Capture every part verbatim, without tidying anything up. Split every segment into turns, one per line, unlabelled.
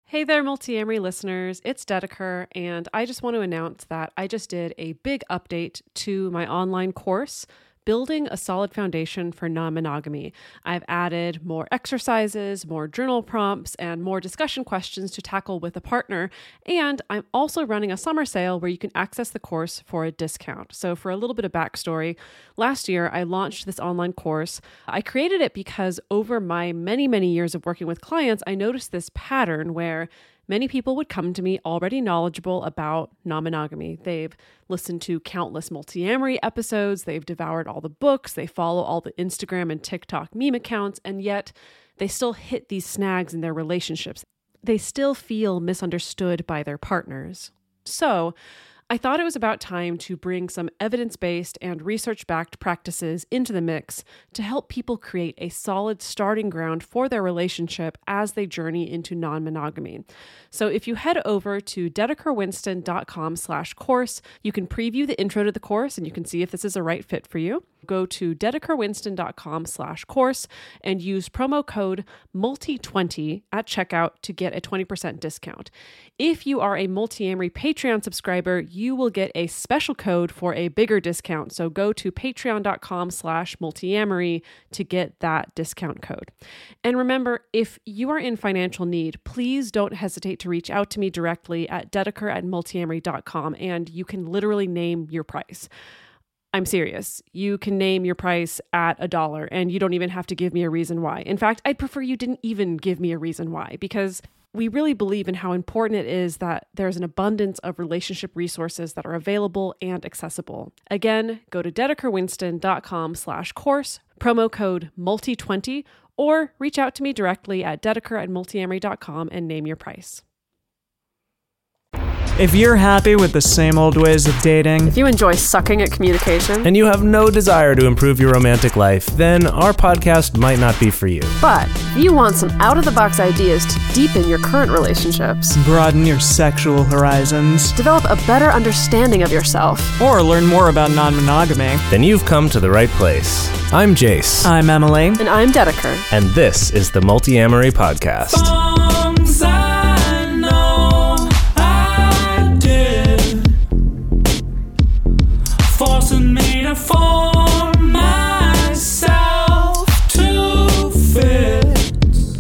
Hey there, Multiamory listeners, it's Dedeker, and I just want to announce that I just did a big update to my online course, Building a Solid Foundation for Non-Monogamy. I've added more exercises, more journal prompts, and more discussion questions to tackle with a partner, and I'm also running a summer sale where you can access the course for a discount. So for a little bit of backstory, last year I launched this online course. I created it because over my many, many years of working with clients, I noticed this pattern where many people would come to me already knowledgeable about non-monogamy. They've listened to countless Multiamory episodes, they've devoured all the books, they follow all the Instagram and TikTok meme accounts, and yet they still hit these snags in their relationships. They still feel misunderstood by their partners. So I thought it was about time to bring some evidence-based and research-backed practices into the mix to help people create a solid starting ground for their relationship as they journey into non-monogamy. So if you head over to dedekerwinston.com slash course, you can preview the intro to the course and you can see if this is a right fit for you. Go to dedekerwinston.com slash course and use promo code multi twenty at checkout to get a twenty percent discount. If you are a Multiamory Patreon subscriber, you will get a special code for a bigger discount. So go to patreon.com slash multiamory to get that discount code. And remember, if you are in financial need, please don't hesitate to reach out to me directly at dedeker at multiamory dot com and you can literally name your price. I'm serious. You can name your price at a dollar and you don't even have to give me a reason why. In fact, I'd prefer you didn't even give me a reason why, because we really believe in how important it is that there's an abundance of relationship resources that are available and accessible. Again, go to dedekerwinston.com slash course, promo code multi twenty, or reach out to me directly at dedeker at multiamory dot com and name your price.
If you're happy with the same old ways of dating,
If you enjoy sucking at communication,
and you have no desire to improve your romantic life, then our podcast might not be for you.
but if you want some out-of-the-box ideas to deepen your current relationships,
broaden your sexual horizons,
develop a better understanding of yourself,
or learn more about non-monogamy,
Then you've come to the right place. I'm Jace,
I'm Emily.
and I'm Dedeker.
and this is the Multiamory Podcast.
Songs I know I did, forcing me to form myself to fit.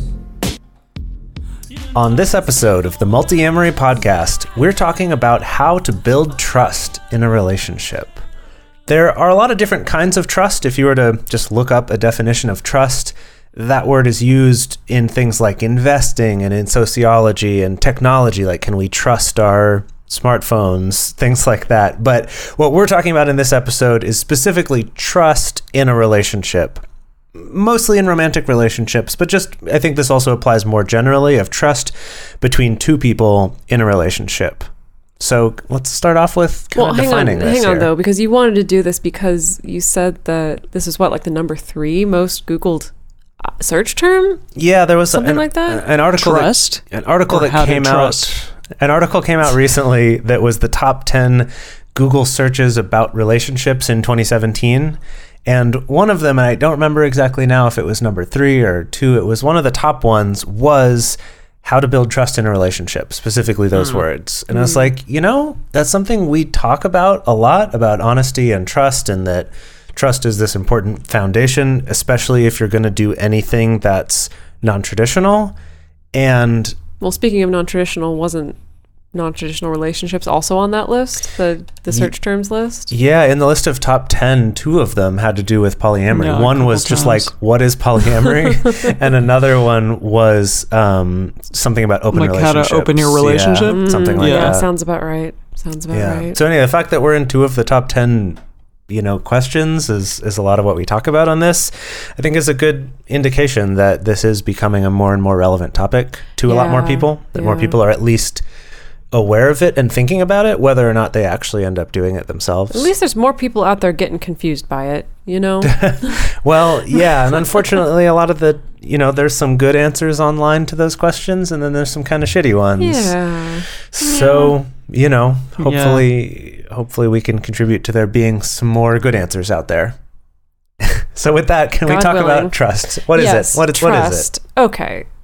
On this episode of the Multiamory Podcast, we're talking about how to build trust in a relationship. There are a lot of different kinds of trust. If you were to just look up a definition of trust, that word is used in things like investing and in sociology and technology, like can we trust our smartphones, things like that. But what we're talking about in this episode is specifically trust in a relationship. Mostly in romantic relationships, but just I think this also applies more generally of trust between two people in a relationship. So let's start off with kind
Well,
of
hang on,
defining this
hang on
here.
though, because you wanted to do this because you said that this is what, like the number three most Googled uh, search term?
Yeah, there was
Something
an,
like that?
An article
Trust?
that, an article
Or
that
how to
came
trust?
out. An article came out recently that was the top ten Google searches about relationships in twenty seventeen. And one of them, and I don't remember exactly now if it was number three or two, it was one of the top ones, was how to build trust in a relationship, specifically those mm. words. And mm. I was like, you know, that's something we talk about a lot, about honesty and trust, and that trust is this important foundation, especially if you're going to do anything that's non-traditional. And
Well, speaking of non-traditional, wasn't non-traditional relationships also on that list, the the search terms list?
yeah, in the list of top ten, two of them had to do with polyamory.
Yeah, a
one was
couple
just
times.
like, what is polyamory? And another one was um, something about open
Like how to
relationships.
open your relationship?
Yeah, something like
Yeah.
Yeah,
that.
sounds about right. Sounds about
yeah.
right.
So anyway, the fact that we're in two of the top ten, you know, questions is is a lot of what we talk about on this. I think is a good indication that this is becoming a more and more relevant topic to a lot more
Yeah,
people. That more
yeah.
people are at least aware of it and thinking about it, whether or not they actually end up doing it themselves.
At least there's more people out there getting confused by it, you know?
Well, yeah, and unfortunately, a lot of the, you know, there's some good answers online to those questions, and then there's some kind of shitty ones.
Yeah.
So, you know, hopefully, hopefully we can contribute to there being some more good answers out there. So with that, can we
God
talk
willing.
about trust? What is
Yes,
it? What is, what is it?
trust. Okay.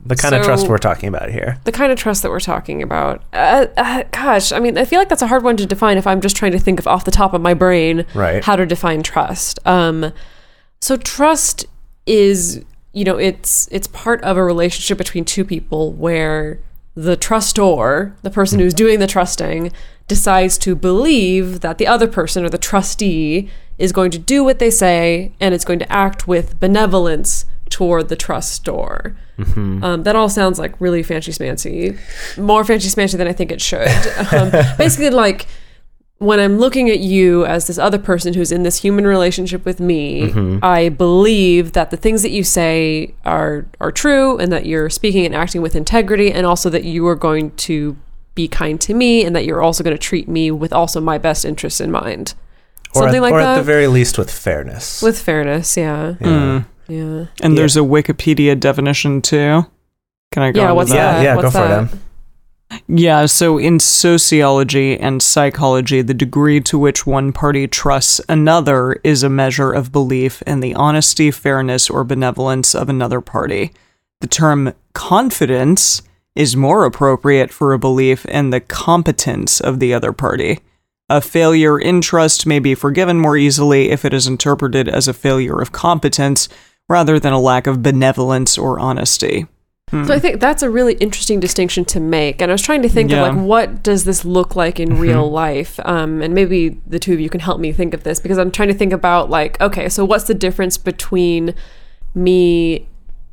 The kind of
So-
trust we're talking about here.
The kind of trust that we're talking about. Uh, uh, gosh, I mean, I feel like that's a hard one to define if I'm just trying to think of off the top of my brain
Right.
how to define trust. Um, so trust is, you know, it's it's part of a relationship between two people where the trustor, the person who's doing the trusting, decides to believe that the other person or the trustee is going to do what they say and it's going to act with benevolence toward the trustor.
Mm-hmm.
Um, that all sounds like really fancy smancy, more fancy smancy than I think it should. Um, basically, like when I'm looking at you as this other person who's in this human relationship with me,
Mm-hmm.
I believe that the things that you say are are true and that you're speaking and acting with integrity, and also that you are going to be kind to me and that you're also going to treat me with also my best interests in mind.
Or,
Something
at,
like
or
that.
at the very least with fairness.
With fairness, yeah.
yeah.
Mm.
Yeah.
And
Yeah.
there's a Wikipedia definition too. Can I go
Yeah,
into
what's
that?
yeah,
that?
yeah,
What's
go for
that?
it, Em.
Yeah, so in sociology and psychology, the degree to which one party trusts another is a measure of belief in the honesty, fairness, or benevolence of another party. The term confidence is more appropriate for a belief in the competence of the other party. A failure in trust may be forgiven more easily if it is interpreted as a failure of competence rather than a lack of benevolence or honesty.
So I think that's a really interesting distinction to make. And I was trying to think
Yeah.
of like, what does this look like in real life? Um, and maybe the two of you can help me think of this, because I'm trying to think about like, okay, so what's the difference between me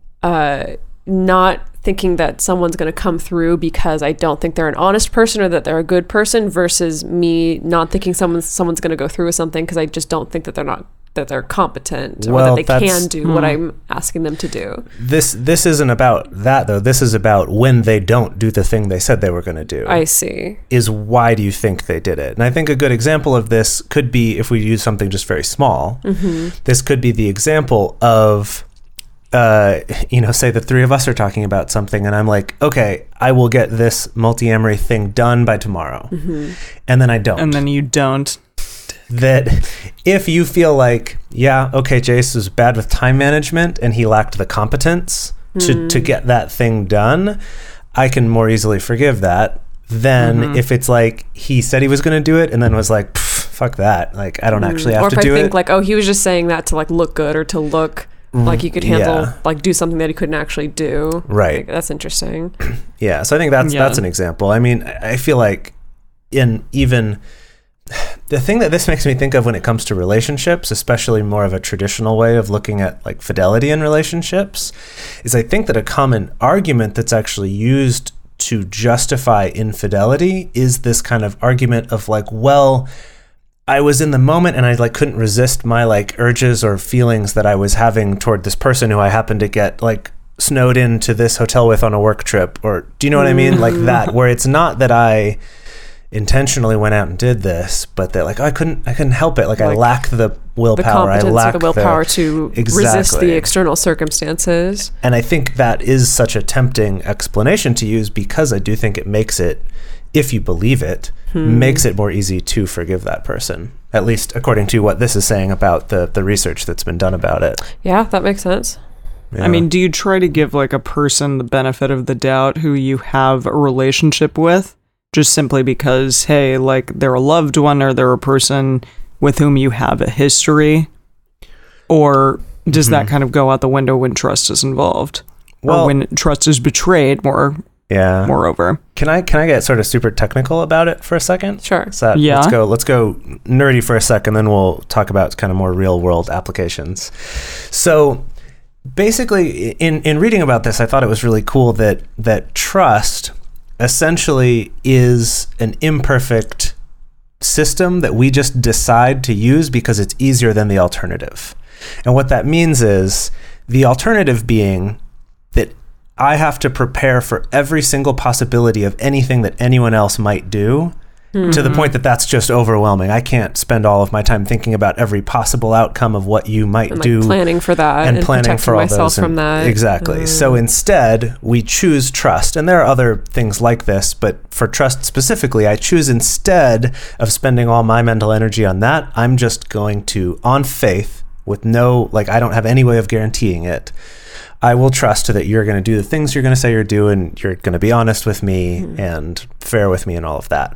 uh, not thinking that someone's going to come through because I don't think they're an honest person or that they're a good person, versus me not thinking someone's someone's going to go through with something because I just don't think that they're not that they're competent or
Well,
that they
that's-
can do what I'm asking them to do.
This this isn't about that though. This is about when they don't do the thing they said they were going to do.
I see.
Is why do you think they did it? And I think a good example of this could be if we use something just very small.
Mm-hmm.
This could be the example of, uh, you know, say the three of us are talking about something, and I'm like, okay, I will get this multi-amory thing done by tomorrow,
Mm-hmm.
and then I don't.
And then you don't.
That if you feel like, yeah, okay, Jace was bad with time management and he lacked the competence to, to get that thing done, I can more easily forgive that than
Mm-hmm.
if it's like he said he was going to do it and then was like, "Pff, fuck that. Like, I don't actually have
or
to
if I
do
think
it.
like, oh, he was just saying that to like look good or to look like he could handle
yeah.
like do something that he couldn't actually do.
Right.
Like, that's interesting.
Yeah. So I think that's,
Yeah.
that's an example. I mean, I I feel like in even the thing that this makes me think of when it comes to relationships, especially more of a traditional way of looking at like fidelity in relationships, is I think that a common argument that's actually used to justify infidelity is this kind of argument of like, well, I was in the moment and I like couldn't resist my like urges or feelings that I was having toward this person who I happened to get like snowed into this hotel with on a work trip, or do you know what I mean? Like that, where it's not that I intentionally went out and did this, but that like I couldn't I couldn't help it. Like, I
Like,
lack the
The
willpower. I
competence
lack
or the willpower to resist
Exactly.
the external circumstances.
And I think that is such a tempting explanation to use, because I do think it makes it, if you believe it,
Hmm.
makes it more easy to forgive that person. At least according to what this is saying about the the research that's been done about it.
Yeah, that makes sense.
Yeah.
I mean, do you try to give like a person the benefit of the doubt who you have a relationship with, just simply because, hey, like they're a loved one or they're a person with whom you have a history? Or does that kind of go out the window when trust is involved?
Well-
or when trust is betrayed, more
yeah.
moreover?
Can I can I get sort of super technical about it for a second?
Sure.
So that,
Yeah.
Let's go. Let's go nerdy for a second, then we'll talk about kind of more real world applications. So, basically, in in reading about this, I thought it was really cool that that trust essentially is an imperfect system that we just decide to use because it's easier than the alternative. And what that means is the alternative being that I have to prepare for every single possibility of anything that anyone else might do, to the point that that's just overwhelming. I can't spend all of my time thinking about every possible outcome of what you might
And like
do
planning for that
and,
and,
planning
protecting
for all
myself
those and-
from that.
Exactly.
Uh,
So instead, we choose trust. And there are other things like this, but for trust specifically, I choose, instead of spending all my mental energy on that, I'm just going to, on faith, with no, like, I don't have any way of guaranteeing it, I will trust that you're going to do the things you're going to say you're doing. You're going to be honest with me mm-hmm. and fair with me and all of that.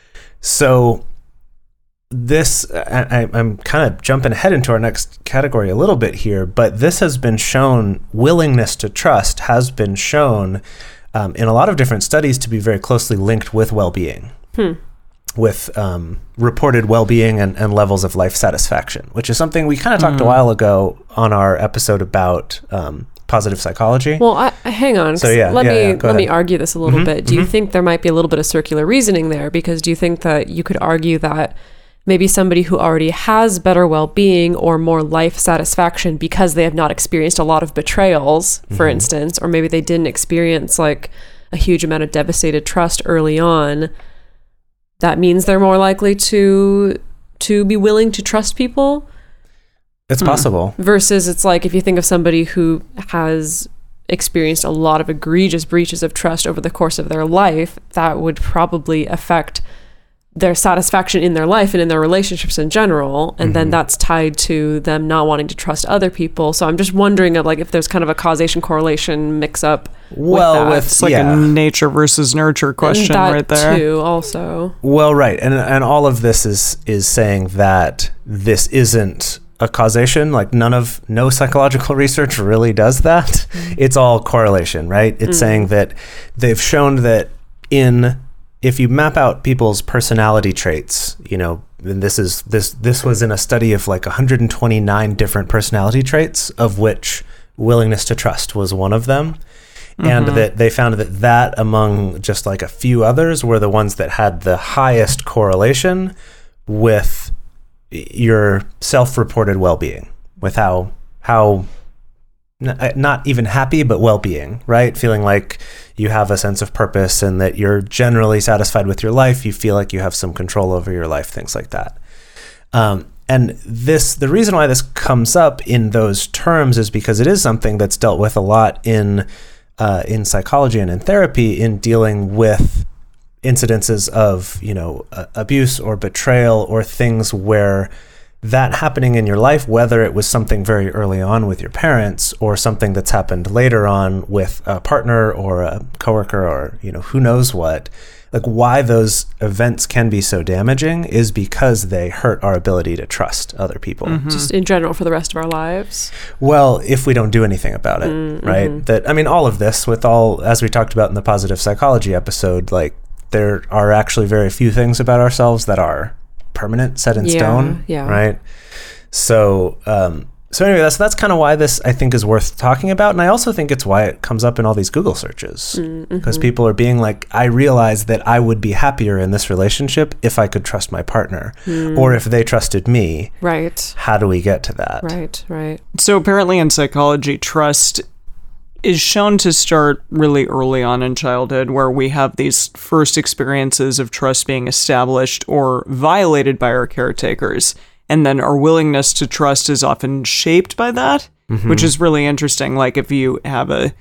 So this, I, I'm kind of jumping ahead into our next category a little bit here, but this has been shown, willingness to trust has been shown um, in a lot of different studies to be very closely linked with well-being, hmm. with um, reported well-being and, and levels of life satisfaction, which is something we kind of talked mm. a while ago on our episode about um, positive psychology.
Well, I, hang on.
So yeah,
let
yeah,
me
yeah,
let
ahead.
me argue this a little
mm-hmm,
bit. Do
mm-hmm.
you think there might be a little bit of circular reasoning there? Because do you think that you could argue that maybe somebody who already has better well-being or more life satisfaction because they have not experienced a lot of betrayals, for mm-hmm. instance, or maybe they didn't experience like a huge amount of devastated trust early on, that means they're more likely to to be willing to trust people?
It's possible.
Versus it's like if you think of somebody who has experienced a lot of egregious breaches of trust over the course of their life, that would probably affect their satisfaction in their life and in their relationships in general. And mm-hmm. then that's tied to them not wanting to trust other people. So I'm just wondering of like if there's kind of a causation correlation mix up.
Well,
with,
with
it's like
yeah.
a nature versus nurture question
that
right there.
Too, also.
Well, right. And and all of this is is saying that this isn't a causation. Like none of no psychological research really does that. Mm-hmm. It's all correlation, right? It's mm-hmm. saying that they've shown that in if you map out people's personality traits, you know, and this is this this was in a study of like one hundred twenty-nine different personality traits, of which willingness to trust was one of them. Mm-hmm. And that they found that that among just like a few others were the ones that had the highest correlation with your self-reported well-being, with how how not even happy, but well-being, right? Feeling like you have a sense of purpose and that you're generally satisfied with your life. You feel like you have some control over your life, things like that. Um, and this, the reason why this comes up in those terms is because it is something that's dealt with a lot in uh, in psychology and in therapy in dealing with incidences of, you know, uh, abuse or betrayal or things where that happening in your life, whether it was something very early on with your parents or something that's happened later on with a partner or a coworker or, you know, who knows what, like why those events can be so damaging is because they hurt our ability to trust other people.
Mm-hmm. Just in general for the rest of our lives.
Well, if we don't do anything about it, mm-hmm. right? That, I mean, all of this with all, as we talked about in the positive psychology episode, like there are actually very few things about ourselves that are permanent, set in
yeah,
stone,
yeah.
right? So, um, so anyway, that's that's kind of why this I think is worth talking about, and I also think it's why it comes up in all these Google searches because mm-hmm. people are being like, I realize that I would be happier in this relationship if I could trust my partner, mm. or if they trusted me.
Right.
How do we get to that?
Right. Right.
So apparently, in psychology, trust is shown to start really early on in childhood, where we have these first experiences of trust being established or violated by our caretakers. And then our willingness to trust is often shaped by that, mm-hmm. which is really interesting. Like if you have a,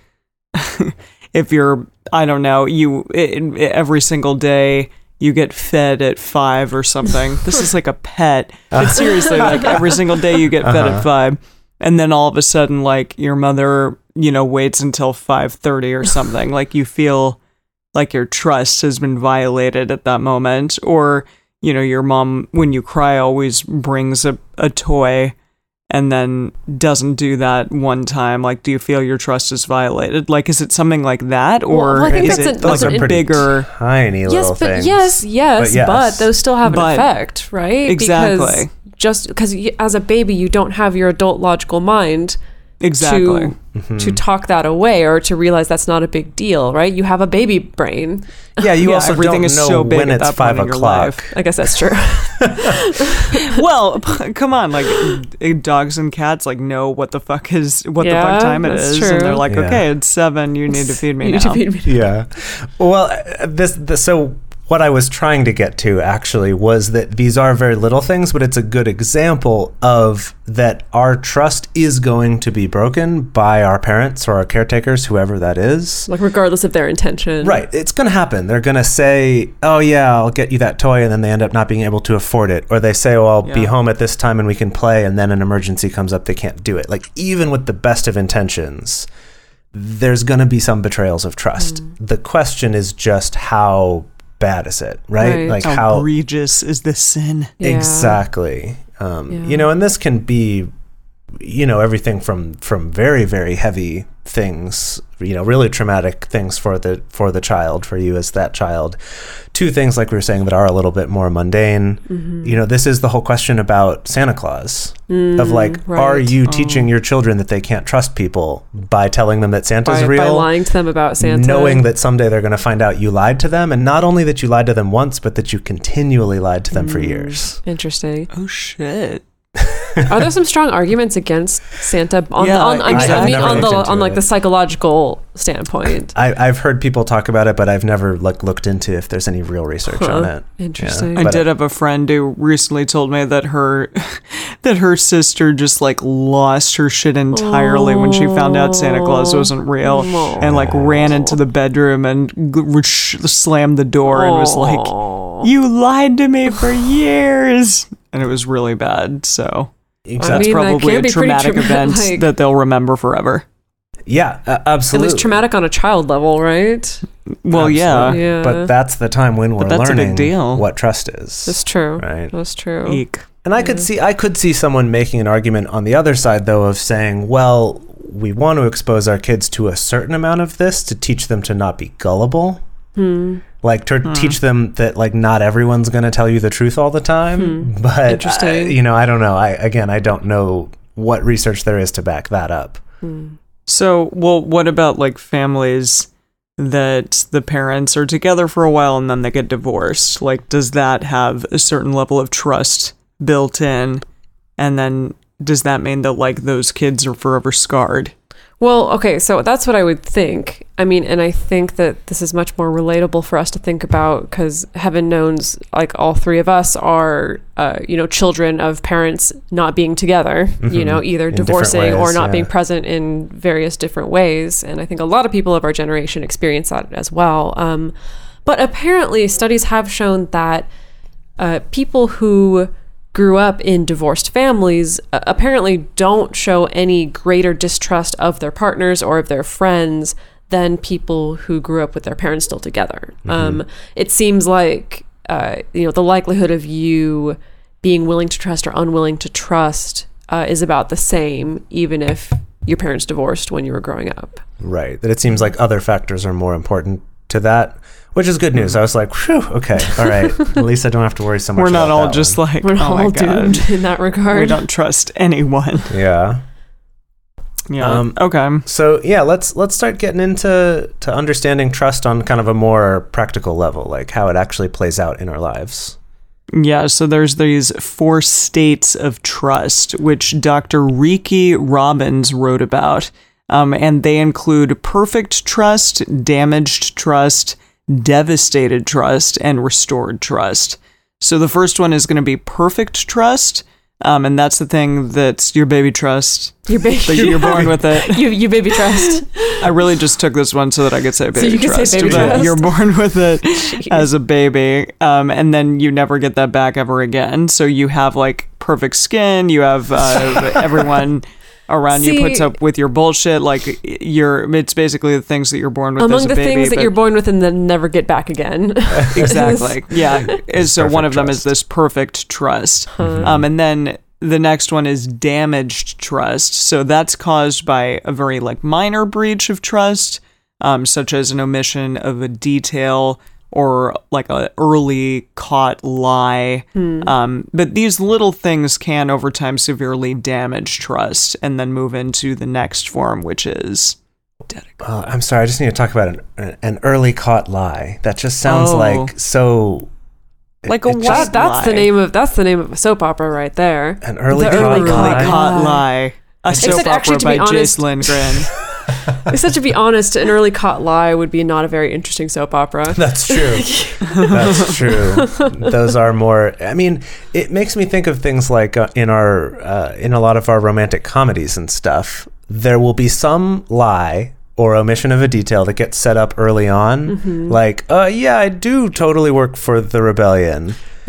if you're, I don't know, you, it, it, every single day you get fed at five or something. This is like a pet. But seriously, like every single day you get fed uh-huh. at five. And then all of a sudden, like your mother, you know, waits until five thirty or something. Like you feel like your trust has been violated at that moment. Or, you know, your mom, when you cry, always brings a, a toy and then doesn't do that one time. Like, do you feel your trust is violated? Like, is it something like that? Or
well, I think
is
that's
it
a, that's
like a bigger...
tiny little
yes, but
things?
Yes, yes,
but, yes.
but those still have an
but,
effect, right?
Exactly.
Because just because as a baby, you don't have your adult logical mind
exactly
to,
mm-hmm.
to talk that away or to realize that's not a big deal, right? You have a baby brain.
Yeah, you
yeah,
also
everything
don't
is
know
so big
when
at
it's
that
five
point in your
o'clock.
life.
I guess that's true.
Well, come on, like dogs and cats like know what the fuck is what
yeah,
the fuck time it is,
true.
and they're like,
yeah.
okay, it's seven. You need to feed me
you
now.
Need to feed me.
Yeah. Well, uh, this, this so. What I was trying to get to actually was that these are very little things, but it's a good example of that our trust is going to be broken by our parents or our caretakers, whoever that is.
Like regardless of their intention.
Right. It's going to happen. They're going to say, oh yeah, I'll get you that toy. And then they end up not being able to afford it. Or they say, well, I'll
yeah.
be home at this time and we can play. And then an emergency comes up. They can't do it. Like even with the best of intentions, there's going to be some betrayals of trust. Mm. The question is just how bad is it, right?
Right.
Like
how,
how
egregious is this sin?
Yeah.
Exactly. Um,
Yeah.
You know, and this can be, you know, everything from from very, very heavy things, you know, really traumatic things for the for the child, for you as that child, to things like we were saying that are a little bit more mundane. Mm-hmm. You know, this is the whole question about Santa Claus,
mm,
of like,
right.
are you
Oh.
teaching your children that they can't trust people by telling them that Santa's
by,
real?
by lying to them about Santa.
Knowing that someday they're going to find out you lied to them, and not only that you lied to them once, but that you continually lied to them
mm,
for years.
Interesting.
Oh, shit.
Are there some strong arguments against Santa on,
Yeah,
on I mean,
exactly.
I mean
I've
on
never
the
looked into
on like
it.
the psychological standpoint?
I, I've heard people talk about it, but I've never like looked into if there's any real research
Huh.
on it.
Interesting.
I
But
did have a friend who recently told me that her that her sister just like lost her shit entirely when she found out Santa Claus wasn't real,
Aw.
and like ran into the bedroom and g- sh- slammed the door and was like,
Aw.
"You lied to me for years," and it was really bad. So
Exactly.
that's
mean, that
probably
can
a
be pretty
traumatic event
traumatic.
that they'll remember forever.
Yeah, uh,
At
absolutely.
least traumatic on a child level, right?
Well, yeah,
Absolutely.
Yeah.
But that's the time when we're
that's a big
learning
deal.
what trust is.
That's true.
Right.
That's true.
eek.
And I could see I could see someone making an argument on the other side, though, of saying, well, we want to expose our kids to a certain amount of this to teach them to not be gullible.
Hmm.
Like to
Hmm.
teach them that like not everyone's going to tell you the truth all the time.
Hmm.
But
Interesting.
I, you know, I don't know. I again, I don't know what research there is to back that up.
Hmm.
So, well, what about like families that the parents are together for a while and then they get divorced? Like, does that have a certain level of trust built in? And then does that mean that like those kids are forever scarred?
Well, okay, so that's what I would think. I mean, and I think that this is much more relatable for us to think about because heaven knows, like all three of us are, uh, you know, children of parents not being together,
Mhm.
you know, either
In different
divorcing or
ways,
not
yeah.
being present in various different ways. And I think a lot of people of our generation experience that as well. Um, but apparently, studies have shown that uh, people who grew up in divorced families uh, apparently don't show any greater distrust of their partners or of their friends than people who grew up with their parents still together.
Mm-hmm.
Um, it seems like uh, you know the likelihood of you being willing to trust or unwilling to trust uh, is about the same, even if your parents divorced when you were growing up.
Right. That it seems like other factors are more important to that, which is good news. I was like, whew, okay, all right. At least I don't have to worry so much.
We're not
about
all
that
just
one.
like,
We're
oh my
all
God.
doomed in that regard.
We don't trust anyone.
Yeah.
Yeah.
Um,
okay.
So yeah, let's let's start getting into to understanding trust on kind of a more practical level, like how it actually plays out in our lives.
Yeah, so there's these four states of trust, which Doctor Ricky Robbins wrote about. Um, and they include perfect trust, damaged trust, devastated trust, and restored trust. So the first one is going to be perfect trust. Um, and that's the thing that's your baby trust.
Your baby,
That you're born with it.
you, you baby trust.
I really just took this one so that I could say baby
you could say
trust.
baby
but
trust.
You're born with it as a baby, um, and then you never get that back ever again. So you have like perfect skin. You have uh, everyone around you
See-
puts up with your bullshit. Like you're, it's basically the things that you're born with as
Among
a
the
baby.
things that
but-
you're born with and then never get back again.
exactly. Yeah. And so one
Perfect
of them is
trust.
this perfect trust. Um, and then the next one is damaged trust. So that's caused by a very like minor breach of trust, um, such as an omission of a detail or like a early caught lie. Um, but these little things can over time severely damage trust and then move into the next form, which is
Uh, I'm sorry, I just need to talk about an an early caught lie. That just sounds
Oh.
like so.
like a
it
white
just-
That, that's the
lie.
name of that's the name of a soap opera right there.
An early
The
caught
early
Early
lie.
caught lie. A
Except
soap
actually,
opera
to
by
be honest-
Jace Lindgren.
Except to be honest, an early caught lie would be not a very interesting soap opera.
That's true. That's true. Those are more. I mean, it makes me think of things like uh, in our uh, in a lot of our romantic comedies and stuff. There will be some lie or omission of a detail that gets set up early on,
Mm-hmm.
like, uh, yeah, I do totally work for the rebellion.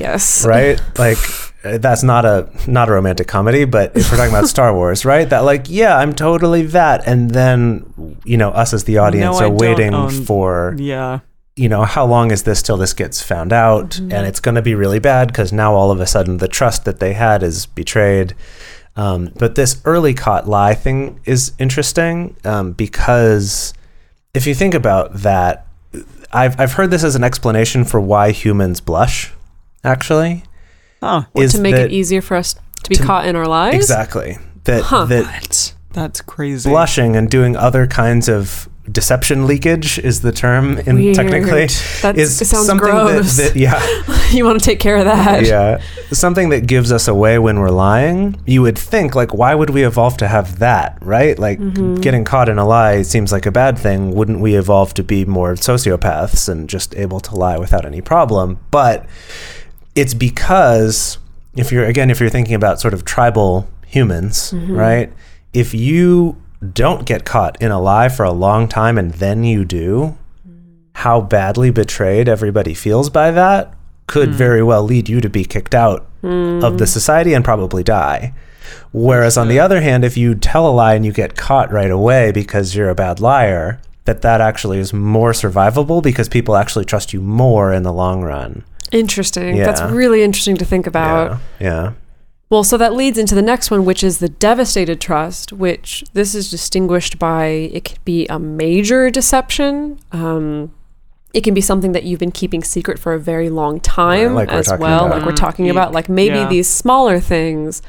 Yes.
right? Like uh, that's not a not a romantic comedy, but if we're talking about Star Wars, right? That like, yeah, I'm totally that, and then you know, us as the audience
No, I
are
don't
waiting
own-
for
Yeah.
you know, how long is this till this gets found out?
Mm-hmm.
And it's going to be really bad because now all of a sudden the trust that they had is betrayed. Um, but this early caught lie thing is interesting um, because if you think about that, I've I've heard this as an explanation for why humans blush. Actually,
Huh.
is
to make
that,
it easier for us to be
to-
caught in our lives.
exactly that
Huh.
that
What? That's crazy.
blushing and doing other kinds of deception leakage is the term in
Weird.
technically
That
is
sounds
something
gross.
that, that yeah.
You want to take care of that.
Yeah, something that gives us away when we're lying. You would think, like, why would we evolve to have that, right? Like,
Mm-hmm.
getting caught in a lie seems like a bad thing. Wouldn't we evolve to be more sociopaths and just able to lie without any problem? But it's because if you're, again, if you're thinking about sort of tribal humans,
Mm-hmm.
right? If you don't get caught in a lie for a long time and then you do, how badly betrayed everybody feels by that could very well lead you to be kicked out of the society and probably die. Whereas on the other hand, if you tell a lie and you get caught right away because you're a bad liar, that that actually is more survivable because people actually trust you more in the long run.
Interesting.
Yeah.
That's really interesting to think about.
Yeah. Yeah.
Well, so that leads into the next one, which is the devastated trust, which this is distinguished by it could be a major deception. Um, it can be something that you've been keeping secret for a very long time
Like we're
as
talking
well,
about.
like we're talking
Mm,
about, like maybe
yeah.
these smaller things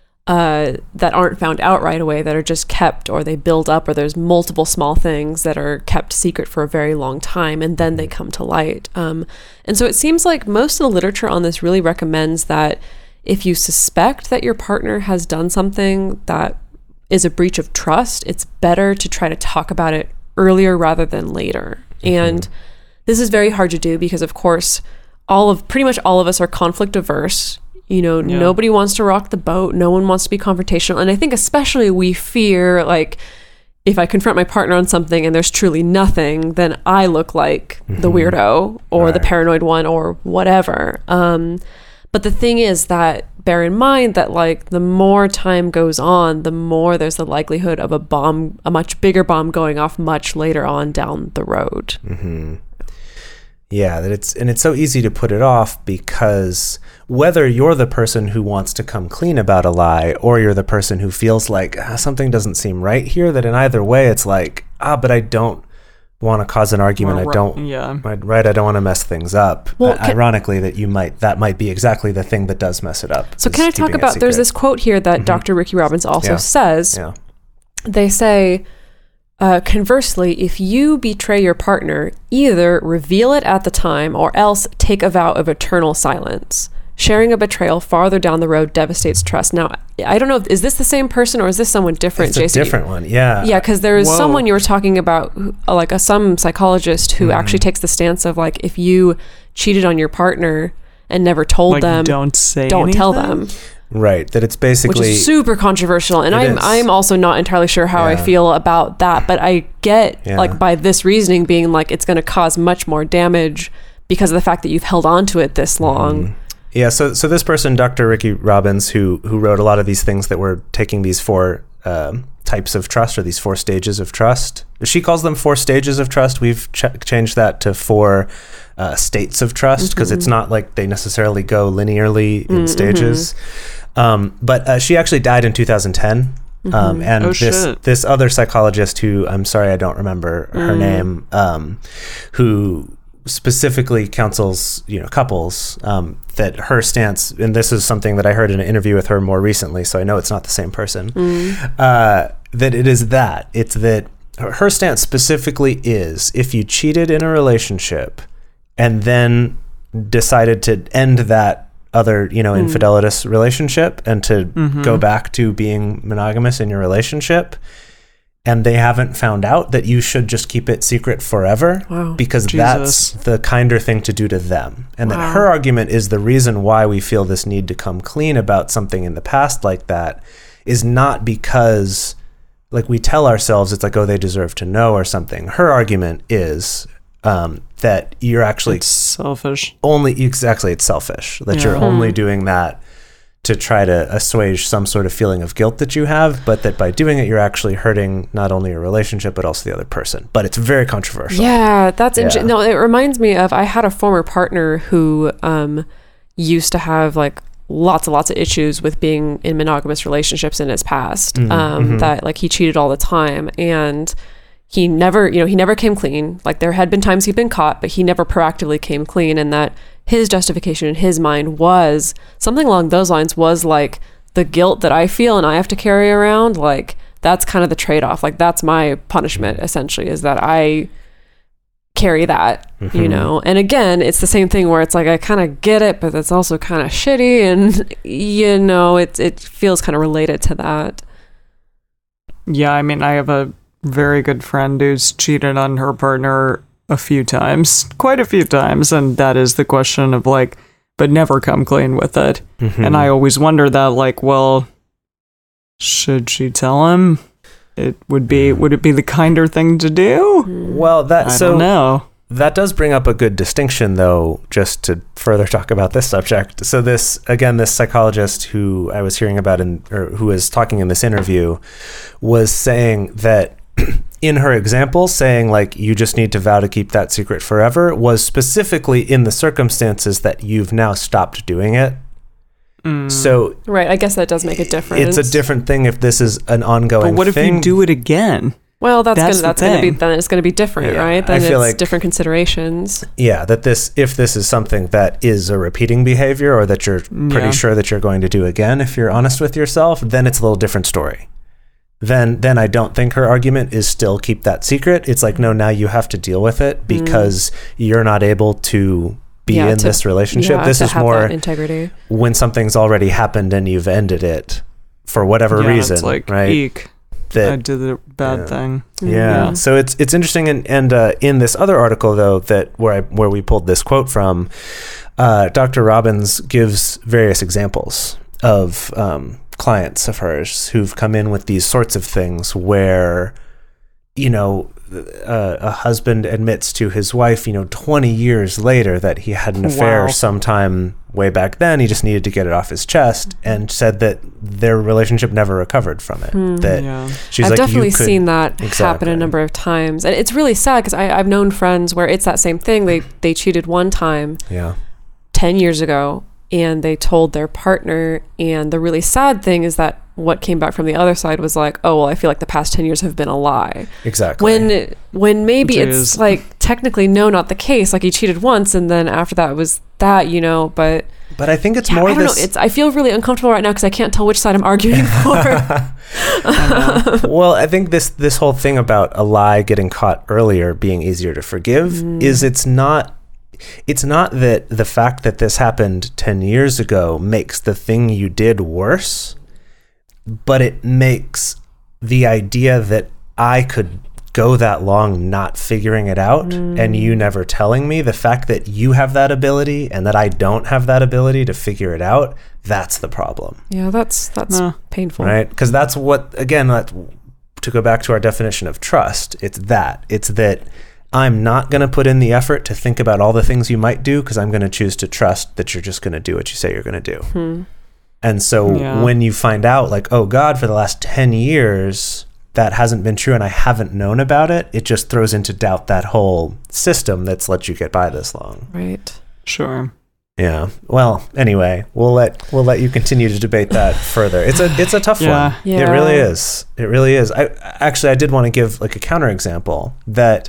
uh, that aren't found out right away, that are just kept, or they build up, or there's multiple small things that are kept secret for a very long time, and then they come to light. Um, and so it seems like most of the literature on this really recommends that if you suspect that your partner has done something that is a breach of trust, it's better to try to talk about it earlier rather than later.
Mm-hmm.
And this is very hard to do because, of course, all of pretty much all of us are conflict averse. You know,
Yeah.
nobody wants to rock the boat. No one wants to be confrontational. And I think especially we fear, like, if I confront my partner on something and there's truly nothing, then I look like the weirdo or the
Right.
paranoid one or whatever. Um, but the thing is that bear in mind that, like, the more time goes on, the more there's the likelihood of a bomb, a much bigger bomb going off much later on down the road.
Yeah, that it's and it's so easy to put it off because whether you're the person who wants to come clean about a lie or you're the person who feels like ah, something doesn't seem right here, that in either way it's like, ah, but I don't want to cause an argument.
Well,
I don't
yeah.
right, right, I don't want to mess things up.
Well,
Uh,
can-
ironically, that you might that might be exactly the thing that does mess it up.
So
is
can I talk
keeping it
about, there's
secret.
this quote here that Doctor Ricky Robbins also
Yeah.
says.
Yeah.
They say, uh, conversely, if you betray your partner, either reveal it at the time or else take a vow of eternal silence. Sharing a betrayal farther down the road devastates trust. Now, I don't know, is this the same person or is this someone different,
It's a
Jason?
different one. Yeah.
Yeah, because there is
Whoa.
someone you were talking about, who- like a some psychologist who
Mm-hmm.
actually takes the stance of, like, if you cheated on your partner and never told
Like,
them,
don't say
don't tell
anything?
them.
Right. That it's
Which
basically
is super controversial, and
It
I'm
is.
I'm also not entirely sure how I
Yeah.
feel about that. But I get,
Yeah.
like, by this reasoning being like it's going to cause much more damage because of the fact that you've held on to it this long.
Yeah, so so this person, Doctor Ricky Robbins, who who wrote a lot of these things that were taking these four um, types of trust or these four stages of trust. She calls them four stages of trust. We've ch- changed that to four uh, states of trust because it's not like they necessarily go linearly in stages. Um, but uh, she actually died in two thousand ten. Um, and
Oh,
this
shit.
this other psychologist who I'm sorry I don't remember her name, um, who specifically counsels you know couples, um, that her stance, and this is something that I heard in an interview with her more recently, so I know it's not the same person. Uh, that it is that it's that her her stance specifically is if you cheated in a relationship and then decided to end that other, you know, infidelitous relationship and to go back to being monogamous in your relationship, and they haven't found out, that you should just keep it secret forever.
Wow.
Because
Jesus.
that's the kinder thing to do to them. And
Wow.
that her argument is the reason why we feel this need to come clean about something in the past like that is not because like we tell ourselves it's like, oh, they deserve to know or something. Her argument is um, that you're actually
It's selfish.
only exactly it's selfish that
Yeah.
you're only doing that to try to assuage some sort of feeling of guilt that you have, but that by doing it you're actually hurting not only your relationship but also the other person. But it's very controversial.
Yeah, that's
Yeah.
interesting. No, it reminds me of I had a former partner who um, used to have like lots and lots of issues with being in monogamous relationships in his past.
Mhm,
um,
mhm.
That like he cheated all the time, and he never, you know, he never came clean. Like there had been times he'd been caught, but he never proactively came clean, and that his justification in his mind was something along those lines, was like the guilt that I feel and I have to carry around, like that's kind of the trade-off. Like that's my punishment essentially, is that I carry that,
Mm-hmm.
you know. And again, it's the same thing where it's like I kind of get it, but it's also kind of shitty, and you know, it it feels kind of related to that.
Yeah, I mean, I have a very good friend who's cheated on her partner a few times, quite a few times, and that is the question of like, but never come clean with it.
Mhm.
And I always wonder that, like, well, should she tell him? It would be, would it be the kinder thing to do?
Well, that
I
so
don't know.
that does bring up a good distinction, though, just to further talk about this subject. So this, again, this psychologist who I was hearing about in, or who was talking in this interview, was saying that in her example, saying like, you just need to vow to keep that secret forever, was specifically in the circumstances that you've now stopped doing it.
Mm.
So
Right, I guess that does make a difference.
it's a different thing if this is an ongoing
But what if
thing.
you do it again?
Well, that's,
That's
gonna
the
that's gonna be
thing.
then it's gonna be different,
Yeah,
right?
I
Then
feel
it's
like-
different considerations.
Yeah, that this, if this is something that is a repeating behavior or that you're pretty
Yeah.
sure that you're going to do again, if you're honest with yourself, then it's a little different story. Then, then I don't think her argument is still keep that secret. It's like, no, now you have to deal with it because you're not able to be
Yeah,
in
to-
this relationship.
Yeah,
This
to
is
have
more
that integrity.
when something's already happened and you've ended it for whatever
Yeah,
reason,
it's like,
right?
eek,
That
I did the bad
yeah.
thing.
Yeah.
Yeah.
So it's it's interesting, and and uh, in this other article though that where I where we pulled this quote from, uh, Doctor Robbins gives various examples of um, clients of hers who've come in with these sorts of things where, you know, uh, a husband admits to his wife, you know, twenty years later that he had an affair
Wow.
sometime way back then. He just needed to get it off his chest, and said that their relationship never recovered from it. That
Yeah.
she's
I've
like,
definitely
you could,
seen that happen
Exactly.
a number of times, and it's really sad because I've known friends where it's that same thing. They they cheated one time
Yeah.
ten years ago, and they told their partner. And the really sad thing is that what came back from the other side was like, oh well, I feel like the past ten years have been a lie.
Exactly.
When when maybe
Which
it's
is-
like technically no, not the case. Like he cheated once, and then after that was that, you know. But
but I think it's
yeah,
more
I don't
this.
know. It's I feel really uncomfortable right now because I can't tell which side I'm arguing for.
well, I think this this whole thing about a lie getting caught earlier being easier to forgive
Mm.
is it's not. It's not that the fact that this happened ten years ago makes the thing you did worse, but it makes the idea that I could go that long not figuring it out and you never telling me, the fact that you have that ability and that I don't have that ability to figure it out, that's the problem.
Yeah, that's that's
No.
painful.
Right? Because that's what, again, that, to go back to our definition of trust, it's that. It's that I'm not going to put in the effort to think about all the things you might do because I'm going to choose to trust that you're just going to do what you say you're going to do.
Hmm.
And so
Yeah.
when you find out, like, oh God, for the last ten years, that hasn't been true and I haven't known about it, it just throws into doubt that whole system that's let you get by this long.
Right.
Sure.
Yeah. Well, anyway, we'll let we'll let you continue to debate that further. It's a it's a tough
Yeah.
one.
Yeah.
It really is. It really is. I actually I did want to give like a counterexample that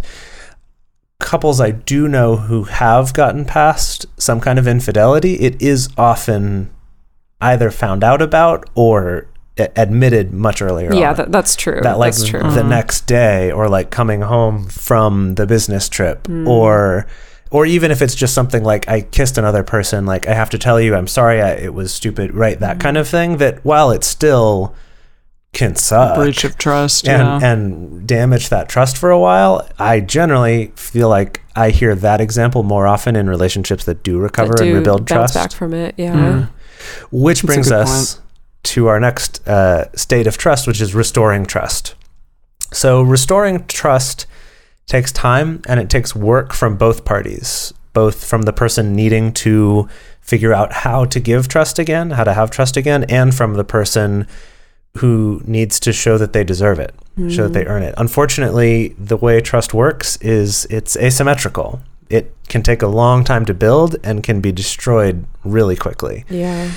couples I do know who have gotten past some kind of infidelity, it is often either found out about or a- admitted much earlier
Yeah,
on.
that, that's true.
that like
that's true.
the
Mhm.
next day or like coming home from the business trip
Mm.
or or even if it's just something like I kissed another person, like I have to tell you I'm sorry, I, it was stupid, right? That
Mm.
kind of thing, that while it still can suck
Breach of trust.
and
yeah.
and damage that trust for a while, I generally feel like I hear that example more often in relationships that do recover
That
and
do
rebuild
bounce
trust.
back from it. Yeah.
Mm.
Which
That's a
brings
good
us to our next uh, state of trust, which is restoring trust. So restoring trust takes time and it takes work from both parties, both from the person needing to figure out how to give trust again, how to have trust again, and from the person who needs to show that they deserve it, mm. show that they earn it. Unfortunately, the way trust works is it's asymmetrical. It can take a long time to build and can be destroyed really quickly.
Yeah.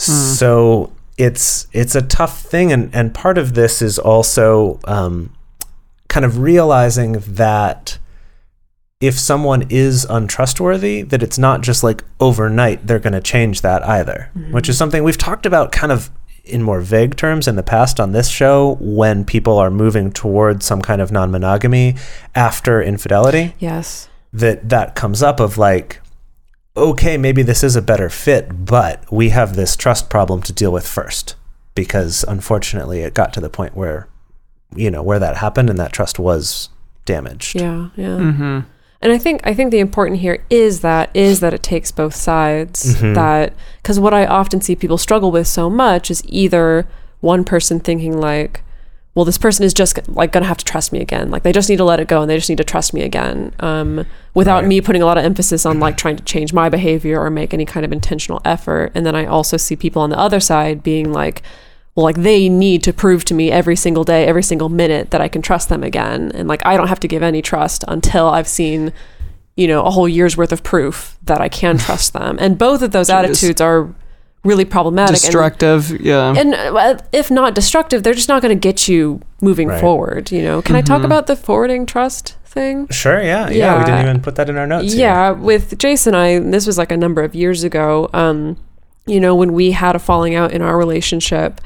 So it's it's a tough thing, and, and part of this is also um, kind of realizing that if someone is untrustworthy, that it's not just like overnight they're going to change that either, mm-hmm. which is something we've talked about kind of in more vague terms in the past on this show when people are moving towards some kind of non-monogamy after infidelity.
Yes.
That that comes up of like, okay, maybe this is a better fit, but we have this trust problem to deal with first, because unfortunately it got to the point where, you know, where that happened and that trust was damaged.
Yeah, yeah.
Mm-hmm.
And I think I think the important here is that is that it takes both sides.
Mm-hmm.
That because what I often see people struggle with so much is either one person thinking like, well, this person is just like gonna have to trust me again. Like they just need to let it go and they just need to trust me again, um, without
right.
me putting a lot of emphasis on like trying to change my behavior or make any kind of intentional effort. And then I also see people on the other side being like, well, like they need to prove to me every single day, every single minute that I can trust them again. And like, I don't have to give any trust until I've seen, you know, a whole year's worth of proof that I can trust them. And both of those
Jeez.
attitudes are really problematic.
Destructive,
and,
yeah.
And uh, if not destructive, they're just not going to get you moving
Right.
forward, you know? Can
Mm-hmm.
I talk about the forwarding trust thing?
Sure, yeah, yeah.
Yeah.
We didn't even put that in our notes.
Yeah, with Jason and I, this was like a number of years ago, um, you know, when we had a falling out in our relationship,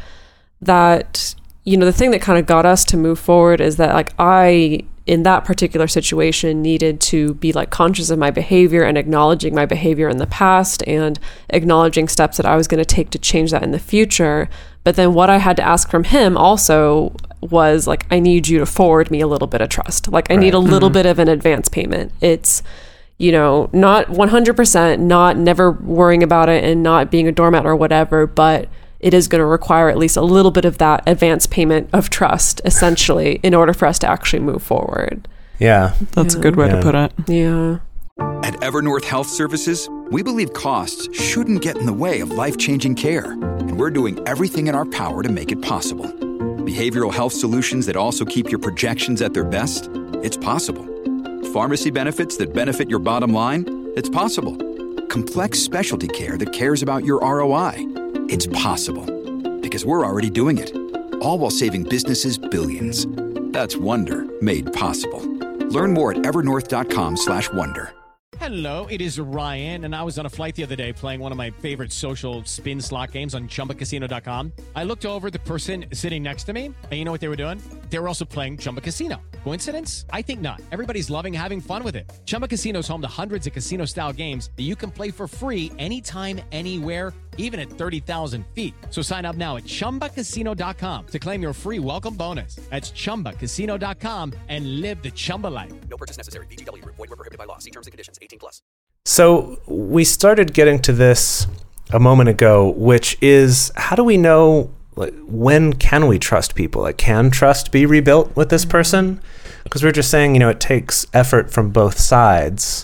that, you know, the thing that kind of got us to move forward is that like I, in that particular situation, needed to be like conscious of my behavior and acknowledging my behavior in the past and acknowledging steps that I was going to take to change that in the future. But then what I had to ask from him also was like, I need you to forward me a little bit of trust. Like I need a little bit of an advance payment. It's, you know, not one hundred percent, not never worrying about it and not being a doormat or whatever, but it is going to require at least a little bit of that advance payment of trust, essentially, in order for us to actually move forward.
Yeah.
That's
Yeah.
a good way
Yeah.
to put it.
Yeah.
At Evernorth Health Services, we believe costs shouldn't get in the way of life-changing care, and we're doing everything in our power to make it possible. Behavioral health solutions that also keep your projections at their best? It's possible. Pharmacy benefits that benefit your bottom line? It's possible. Complex specialty care that cares about your R O I? It's possible. Because we're already doing it. All while saving businesses billions. That's Wonder made possible. Learn more at evernorth.com slash wonder.
Hello, it is Ryan, and I was on a flight the other day playing one of my favorite social spin slot games on chumba casino dot com. I looked over at the person sitting next to me, and you know what they were doing? They were also playing Chumba Casino. Coincidence? I think not. Everybody's loving having fun with it. Chumba Casino is home to hundreds of casino-style games that you can play for free anytime, anywhere, even at thirty thousand feet. So sign up now at chumba casino dot com to claim your free welcome bonus. That's chumba casino dot com and live the Chumba life.
No purchase necessary. V G W. Void where prohibited by law. See terms and conditions. eighteen plus.
So we started getting to this a moment ago, which is how do we know, like, when can we trust people? Like, can trust be rebuilt with this person? Because we're just saying, you know, it takes effort from both sides.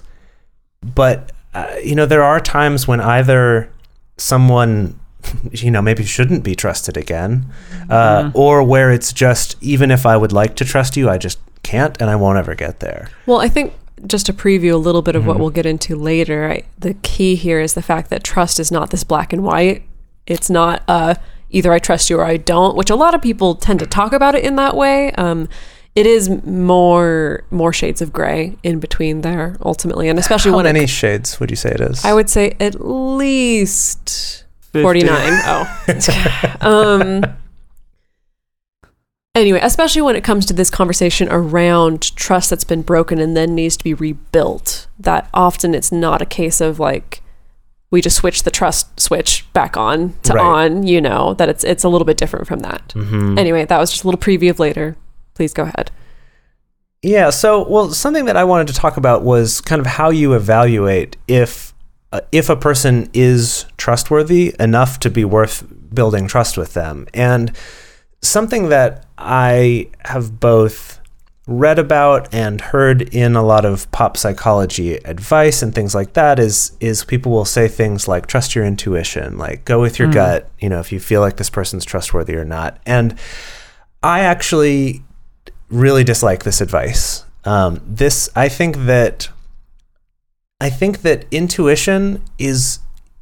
But, uh, you know, there are times when either someone, you know, maybe shouldn't be trusted again, uh, mm-hmm. or where it's just, even if I would like to trust you, I just can't and I won't ever get there.
Well, I think just to preview a little bit of mm-hmm. what we'll get into later, I, the key here is the fact that trust is not this black and white. It's not uh, either I trust you or I don't, which a lot of people tend to talk about it in that way. Um, it is more more shades of gray in between there, ultimately, and especially
How
when
many
it,
shades would you say it is?
I would say at least forty-nine. Oh, um. Anyway, especially when it comes to this conversation around trust that's been broken and then needs to be rebuilt, that often it's not a case of like, we just switch the trust switch back on to
Right.
on, you know, that it's it's a little bit different from that.
Mm-hmm.
Anyway, that was just a little preview of later. Please go ahead.
Yeah, so, well, something that I wanted to talk about was kind of how you evaluate if uh, if a person is trustworthy enough to be worth building trust with them. And something that I have both read about and heard in a lot of pop psychology advice and things like that is is people will say things like trust your intuition, like go with your mm. gut, you know, if you feel like this person's trustworthy or not. And I actually really dislike this advice. Um, this, I think that, I think that intuition is,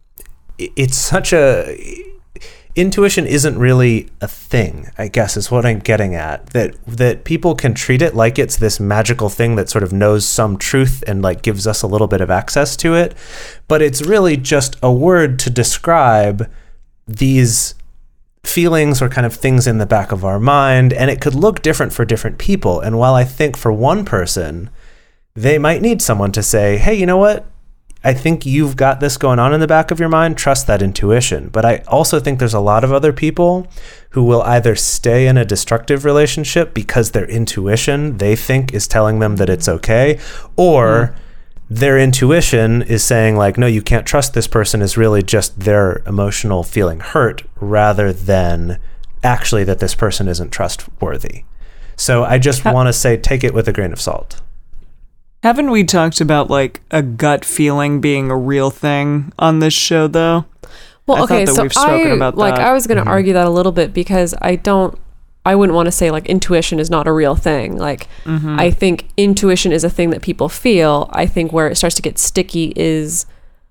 it's such a, intuition isn't really a thing, I guess is what I'm getting at, that, that people can treat it like it's this magical thing that sort of knows some truth and like gives us a little bit of access to it. But it's really just a word to describe these feelings or kind of things in the back of our mind, and it could look different for different people. And while I think for one person, they might need someone to say, hey, you know what? I think you've got this going on in the back of your mind. Trust that intuition. But I also think there's a lot of other people who will either stay in a destructive relationship because their intuition, they think, is telling them that it's okay, or mm. their intuition is saying like, no, you can't trust this person, is really just their emotional feeling hurt rather than actually that this person isn't trustworthy. So I just want to say, take it with a grain of salt.
Haven't we talked about like a gut feeling being a real thing on this show though?
Well,
I
okay,
that
so
we've spoken
I
about
like
that.
I was going to
Mhm.
argue that a little bit because I don't I wouldn't want to say like intuition is not a real thing. Like
Mm-hmm.
I think intuition is a thing that people feel. I think where it starts to get sticky is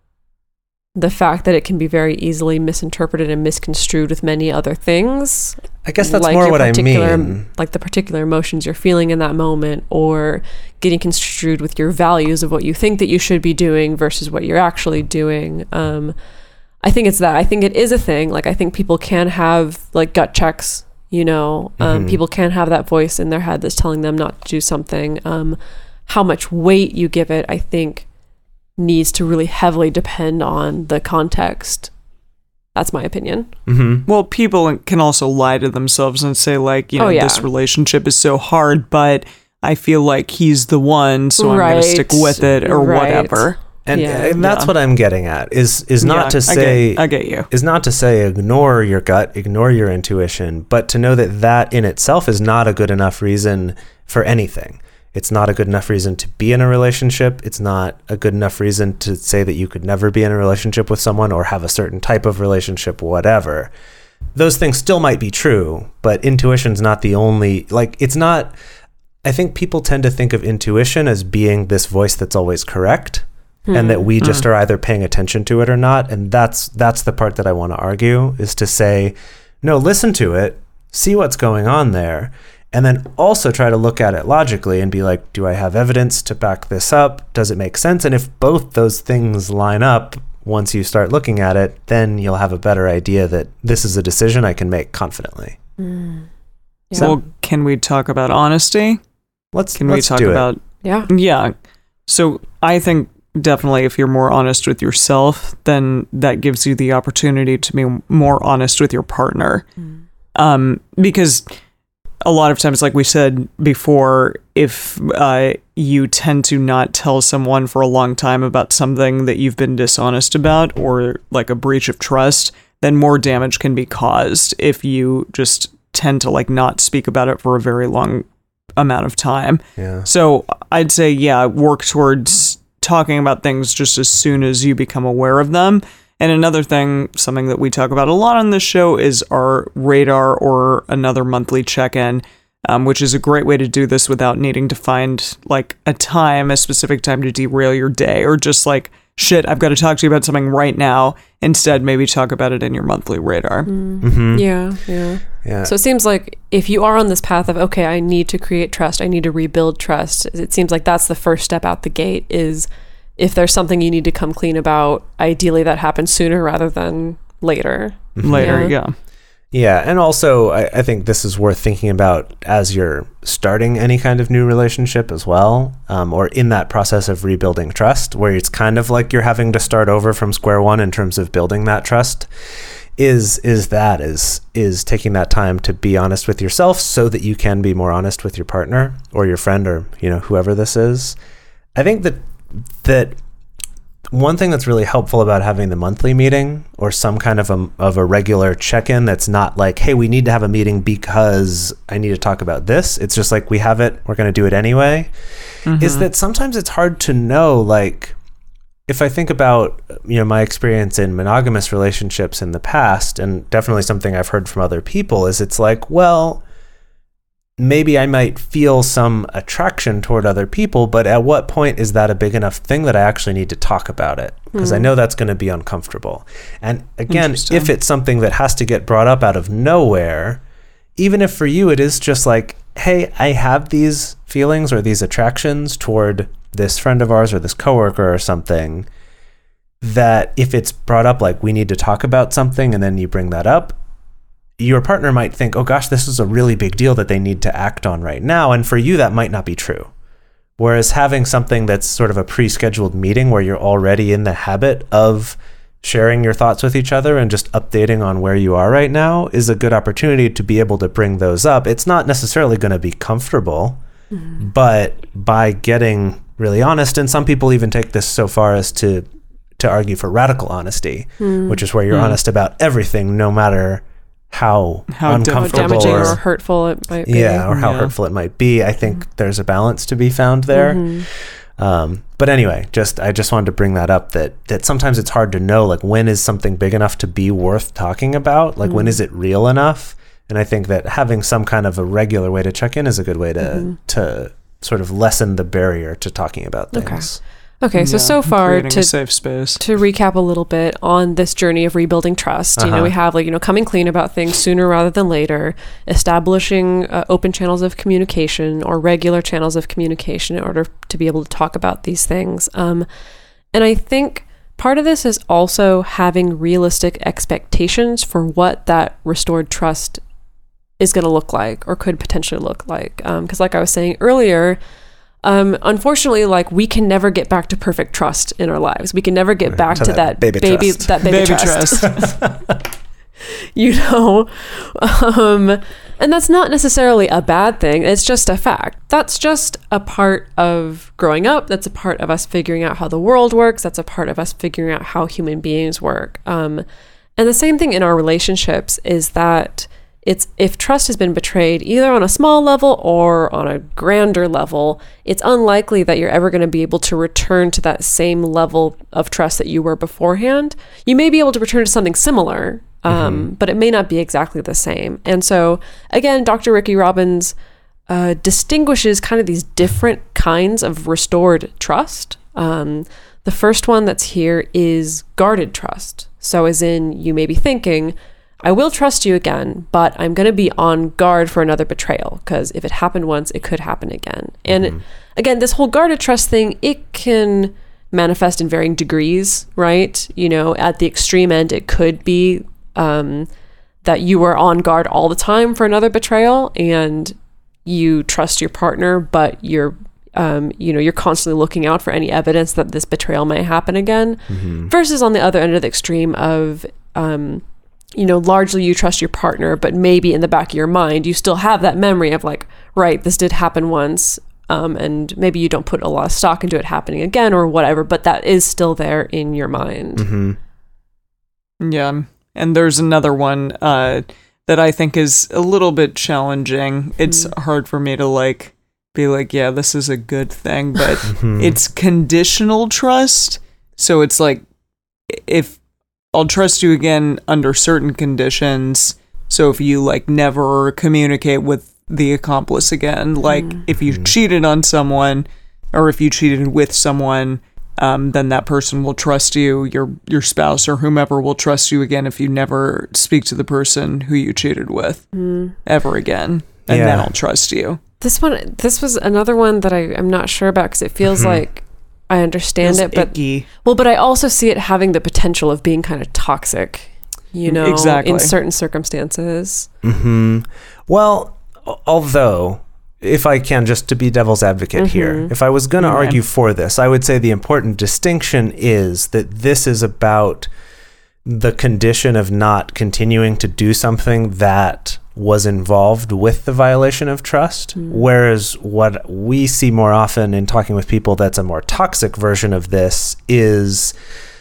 the fact that it can be very easily misinterpreted and misconstrued with many other things.
I guess that's
like
more
your
what I
particular-
mean.
Like the particular emotions you're feeling in that moment, or getting construed with your values of what you think that you should be doing versus what you're actually doing. Um, I think it's that. I think it is a thing. Like I think people can have like gut checks, you know, um,
Mhm.
people can have that voice in their head that's telling them not to do something. Um, how much weight you give it, I think, needs to really heavily depend on the context. That's my opinion.
Mm-hmm.
Well, people can also lie to themselves and say like, you know,
Oh, yeah.
this relationship is so hard, but I feel like he's the one, so I'm going
Right.
to stick with it or
Right.
whatever.
And,
Yeah.
and that's
Yeah.
what I'm getting at is is not
Yeah,
to
I
say
get, I get you.
is not to say ignore your gut, ignore your intuition, but to know that that in itself is not a good enough reason for anything. It's not a good enough reason to be in a relationship. It's not a good enough reason to say that you could never be in a relationship with someone or have a certain type of relationship, whatever. Those things still might be true, but intuition's not the only, like, it's not, I think people tend to think of intuition as being this voice that's always correct. And that we just are either paying attention to it or not. And that's that's the part that I want to argue, is to say, no, listen to it, see what's going on there, and then also try to look at it logically and be like, do I have evidence to back this up? Does it make sense? And if both those things line up, once you start looking at it, then you'll have a better idea that this is a decision I can make confidently.
Mm. Yeah.
Well, can we talk about honesty?
Let's
Can
let's
we talk
do it.
about
Yeah.
Yeah. So I think definitely if you're more honest with yourself, then that gives you the opportunity to be more honest with your partner.
Mm.
Um, because a lot of times, like we said before, if uh, you tend to not tell someone for a long time about something that you've been dishonest about, or like a breach of trust, then more damage can be caused if you just tend to like not speak about it for a very long amount of time.
Yeah.
So I'd say, yeah, work towards talking about things just as soon as you become aware of them. And another thing, something that we talk about a lot on this show, is our radar or another monthly check-in, um, which is a great way to do this without needing to find like a time, a specific time to derail your day, or just like, shit, I've got to talk to you about something right now. Instead, maybe talk about it in your monthly radar.
Mm-hmm.
Yeah, yeah.
Yeah.
So it seems like if you are on this path of, okay, I need to create trust, I need to rebuild trust, it seems like that's the first step out the gate, is if there's something you need to come clean about, ideally that happens sooner rather than later.
Later,
Yeah.
yeah.
Yeah, and also I, I think this is worth thinking about as you're starting any kind of new relationship as well, um, or in that process of rebuilding trust, where it's kind of like you're having to start over from square one in terms of building that trust. Is is that is is taking that time to be honest with yourself so that you can be more honest with your partner or your friend or you know whoever this is. I think that that one thing that's really helpful about having the monthly meeting or some kind of a, of a regular check-in that's not like, hey, we need to have a meeting because I need to talk about this. It's just like, we have it, we're going to do it anyway. Mm-hmm. Is that sometimes it's hard to know, like, if I think about, you know, my experience in monogamous relationships in the past, and definitely something I've heard from other people, is it's like, well, maybe I might feel some attraction toward other people, but at what point is that a big enough thing that I actually need to talk about it? Because mm. I know that's going to be uncomfortable. And again, if it's something that has to get brought up out of nowhere, even if for you it is just like, hey, I have these feelings or these attractions toward this friend of ours or this coworker or something, that if it's brought up like we need to talk about something and then you bring that up, your partner might think, oh gosh, this is a really big deal that they need to act on right now. And for you, that might not be true. Whereas having something that's sort of a pre-scheduled meeting where you're already in the habit of sharing your thoughts with each other and just updating on where you are right now is a good opportunity to be able to bring those up. It's not necessarily going to be comfortable, mm-hmm. but by getting really honest, and some people even take this so far as to to argue for radical honesty, mm. which is where you're mm. honest about everything, no matter how,
how
uncomfortable
damaging
or,
or hurtful it might be.
Yeah, or how
yeah.
hurtful it might be. I think mm. there's a balance to be found there. Mm-hmm. Um, but anyway, just I just wanted to bring that up, that that sometimes it's hard to know, like, when is something big enough to be worth talking about? Like, mm. when is it real enough? And I think that having some kind of a regular way to check in is a good way to mm-hmm. to sort of lessen the barrier to talking about things.
Okay. Okay, so
yeah,
so far
creating
to
a safe space.
To recap a little bit on this journey of rebuilding trust, uh-huh. you know, we have like, you know, coming clean about things sooner rather than later, establishing uh, open channels of communication or regular channels of communication in order to be able to talk about these things. Um, and I think part of this is also having realistic expectations for what that restored trust is going to look like or could potentially look like. Because um, like I was saying earlier, Um, unfortunately, like, we can never get back to perfect trust in our lives. We can never get back to, to that, that baby, baby trust. that baby, baby trust. trust. You know, um, and that's not necessarily a bad thing. It's just a fact. That's just a part of growing up. That's a part of us figuring out how the world works. That's a part of us figuring out how human beings work. Um, and the same thing in our relationships is that it's if trust has been betrayed either on a small level or on a grander level, it's unlikely that you're ever going to be able to return to that same level of trust that you were beforehand. You may be able to return to something similar, um, mm-hmm. but it may not be exactly the same. And so, again, Doctor Ricky Robbins uh, distinguishes kind of these different kinds of restored trust. Um, the first one that's here is guarded trust. So as in, you may be thinking, I will trust you again, but I'm going to be on guard for another betrayal, because if it happened once, it could happen again. And mm-hmm. again, this whole guarded trust thing, it can manifest in varying degrees, right? You know, at the extreme end, it could be um, that you are on guard all the time for another betrayal and you trust your partner, but you're, um, you know, you're constantly looking out for any evidence that this betrayal may happen again. Mm-hmm. Versus on the other end of the extreme of, um, you know, largely you trust your partner, but maybe in the back of your mind, you still have that memory of like, right, this did happen once. Um, and maybe you don't put a lot of stock into it happening again or whatever, but that is still there in your mind.
Mm-hmm. Yeah. And there's another one uh, that I think is a little bit challenging. It's mm. hard for me to like be like, yeah, this is a good thing, but mm-hmm. it's conditional trust. So it's like, if I'll trust you again under certain conditions. So if you like never communicate with the accomplice again, like mm. if you cheated on someone or if you cheated with someone, um, then that person will trust you, your your spouse or whomever will trust you again if you never speak to the person who you cheated with mm. ever again. And yeah. then I'll trust you.
This one, this was another one that I, I'm not sure about because it feels mm-hmm. like I understand it, but
icky.
well, but I also see it having the potential of being kind of toxic, you know,
exactly.
in certain circumstances.
Mm-hmm. Well, although, if I can, just to be devil's advocate mm-hmm. here, if I was going to yeah. argue for this, I would say the important distinction is that this is about the condition of not continuing to do something that was involved with the violation of trust. Mm. Whereas what we see more often in talking with people that's a more toxic version of this is,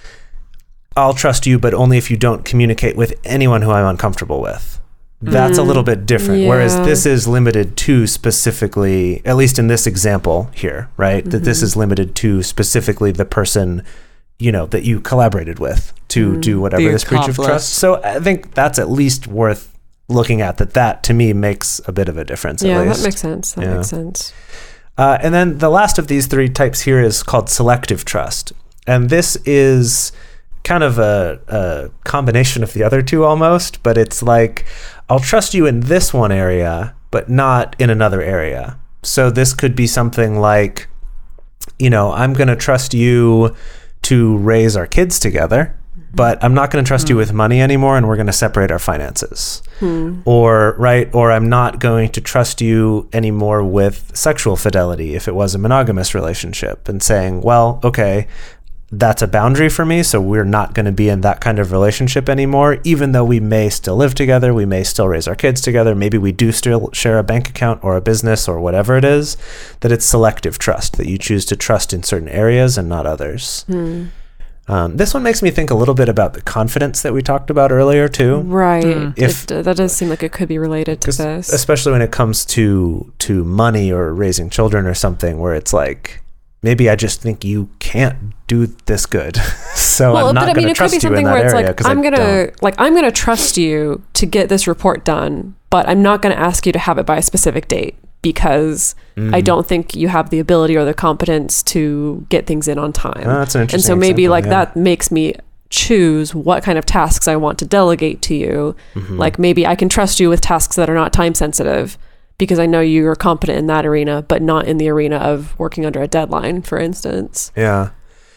I'll trust you, but only if you don't communicate with anyone who I'm uncomfortable with. That's mm. a little bit different. Yeah. Whereas this is limited to specifically, at least in this example here, right? Mm-hmm. That this is limited to specifically the person, you know, that you collaborated with to mm. do whatever
the
this breach of trust. So I think that's at least worth looking at, that that to me makes a bit of a difference.
Yeah,
at least.
that makes sense. That
yeah.
makes sense.
Uh, and then the last of these three types here is called selective trust. And this is kind of a, a combination of the other two almost, but it's like, I'll trust you in this one area, but not in another area. So this could be something like, you know, I'm going to trust you to raise our kids together, but I'm not going to trust mm. you with money anymore, and we're going to separate our finances. Mm. Or, right, or I'm not going to trust you anymore with sexual fidelity if it was a monogamous relationship, and saying, well, okay, that's a boundary for me, so we're not going to be in that kind of relationship anymore, even though we may still live together, we may still raise our kids together, maybe we do still share a bank account or a business or whatever it is, that it's selective trust, that you choose to trust in certain areas and not others. Mm. Um, this one makes me think a little bit about the confidence that we talked about earlier too.
Right. Mm. If, it, that does seem like it could be related to this.
Especially when it comes to to money or raising children or something, where it's like, maybe I just think you can't do this good, so
well,
I'm not
but, I mean,
going to trust you in that area.
Like, I'm
I
gonna
don't.
like I'm gonna trust you to get this report done, but I'm not going to ask you to have it by a specific date because mm. I don't think you have the ability or the competence to get things in on time.
Oh, that's an interesting
And so maybe
example,
like
yeah.
that makes me choose what kind of tasks I want to delegate to you. Mm-hmm. Like maybe I can trust you with tasks that are not time sensitive, because I know you're competent in that arena, but not in the arena of working under a deadline, for instance.
Yeah.